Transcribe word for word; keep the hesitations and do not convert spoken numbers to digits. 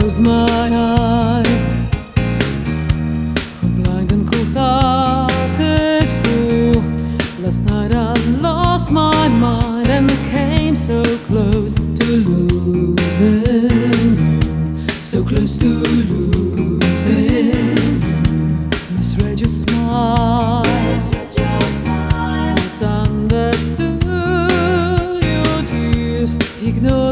closed my eyes. A blind and cold-hearted fool. Last night I lost my mind and came so close to losing you, so close to losing you. Misread your smile, misunderstood your tears, ignored